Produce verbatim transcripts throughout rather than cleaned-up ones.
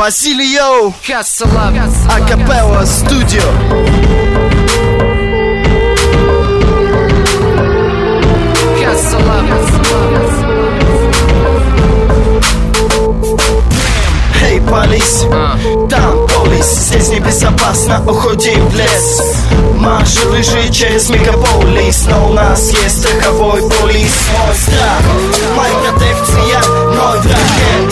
Базилио, Хасала, Акапелла студио. Эй, полис, там полис, здесь небезопасно, уходи в лес. Марш лыжи через мегаполис, но у нас есть страховой полис. Мой страх, моя протекция, мой враг,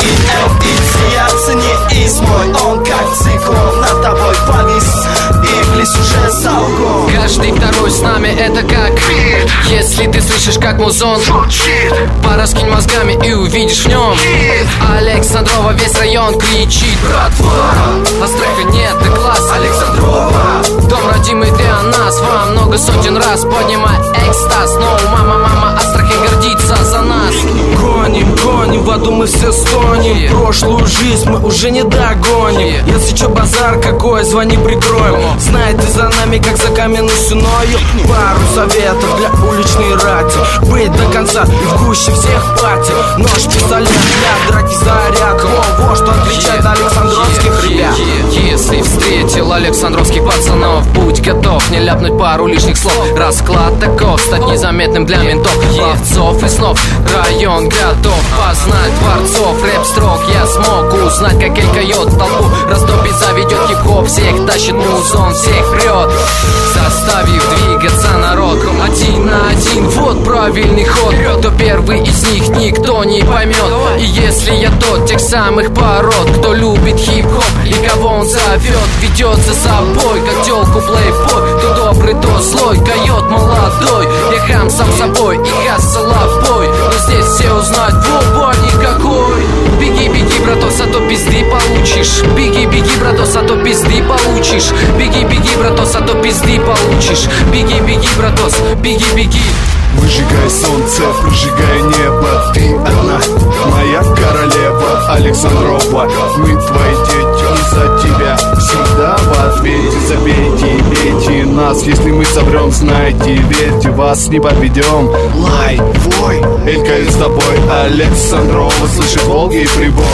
интуиция, цени мой, он как циклон над тобой повис. Иблис уже за углом. Каждый второй с нами это как бит. Если ты слышишь, как музон звучит, пораскинь мозгами и увидишь в нем хит. Александрова весь район кричит: братва! Астрахань это класс, Александрова. Дом родимый для нас, вам много сотен раз поднимай экстаз. Но мама, мама, Астрахань гордится за нас. Гоним, гоним, в аду мы все стонем. yeah. Прошлую жизнь мы уже не догоним. yeah. Если чё, базар какой, звони, прикроем. Знай ты за нами, как за каменной стеною. Пару советов для уличной рати: быть до конца и в гуще всех пати. Нож, пистолет для драки, заряд. Во, во, что отличает александровских ребят. Если встретил александровских пацанов, будь готов не ляпнуть пару лишних слов. Расклад таков, стать незаметным для ментов, ловцов и снов. Район готов познать творцов рэп-строк. Я смог узнать, как Эль Койот толпу растопит, заведет хип-хоп. Всех тащит музон, всех прет, заставив двигаться народ. Один на один, вот правильный ход. То первый из них никто не поймет. И если я тот тех самых пород, кто любит хип-хоп и кого он зовет, ведет за собой, как телку плейбой. То добрый, то злой, койот молодой. Я хам сам собой и хассала в бой. Но здесь все узнают, воба никакой. Беги, беги, братос, а то пизды получишь. Беги, беги, братос, а то пизды получишь. Беги, беги, братос, а то пизды получишь. Беги, беги, братос, беги, беги. Выжигай солнце, прожигай небо. Ты одна, моя королева Александрова. Мы твои дети, и за тебя всегда в ответе. Забейте и бейте нас, если мы соврем, знайте, верьте, вас не подведем. Лай, вой, Эль Койот с тобой, Александрова слышит Волги и прибой.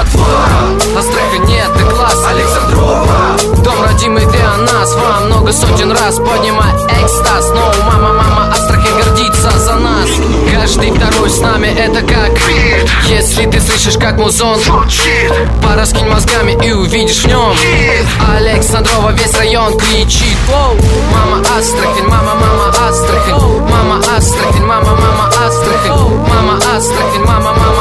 Братва, Астрахань это класс, Александрова. Дом родимый для нас, вам много сотен раз поднимай экстаз. Но мама, мама, Астрахань гордится за нас. Каждый второй с нами это как бит. Если ты слышишь, как музон звучит, пораскинь мозгами и увидишь в нем хит. Александрова весь район кричит: воу! Мама Астрахань, мама, мама Астрахань, мама Астрахань, мама, мама Астрахань, мама Астрахань, мама, мама